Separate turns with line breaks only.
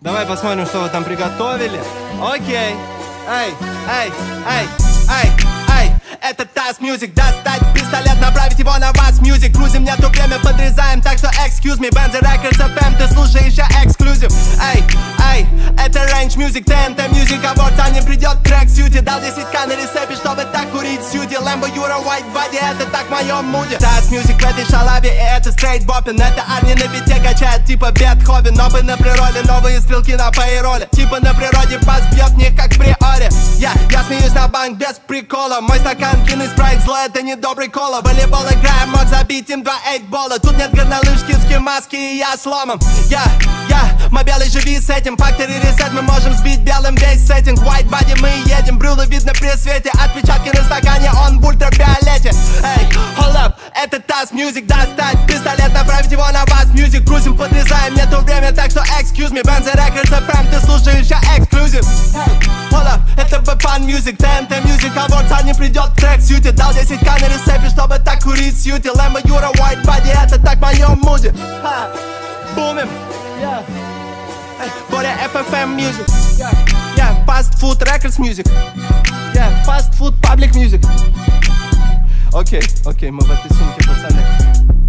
Давай посмотрим, что вы там приготовили. Окей. Эй, эй, эй, эй, эй. Это Task Music, достать пистолет, направить его на вас, Music. Крузим, нету время, подрезаем, так что excuse me. Benz Records FM, ты слушаешь, я эксклюзив. Эй, эй, это Range Music, TNT Music Awards, а не придет трек сьюти. Дал 10к на ресепе, чтобы так курить сьюти. Lambo, Юра, White Body, это так в моем муде. Task Music в этой шалаве, и это Straight Boppin'. Это Арни на бите качает, типа Бетховен. Новый на природе, новые стрелки на пейроле. Типа на природе бас бьет в них, как в приоре. Я смеюсь на банк без прикола. Мой стакан длинный спрайт, зло, это не добрый кола. Волейбол играем, мог забить им 2 8-бола. Тут нет горнолыжки, маски, и я сломом. Мы белый, живи с этим. Фактор и ресет, мы можем сбить белым весь сеттинг. White body, мы едем, брюло видно при свете. Отпечатки на стакане, он в ультрафиолете. Эй, hold up, это Task Music, достать пистолет, направить его на вас, Music. Крутим, подрезаем, нету время, так что excuse me. Benz Records FM, ты слушаешь, я эксклюзив. Эй, hold up, это Beppan Music, TNT Music Awards, а не придет трек сьюти. Дал 10к на ресепе, чтобы так курить сьюти. Lambo, Юра, White Body, это так в моем муде. Бумим, Боря, FFM Music, Fast Food Records Music, Fast Food Public Music. Окей, мы в этой сумке, пацаны.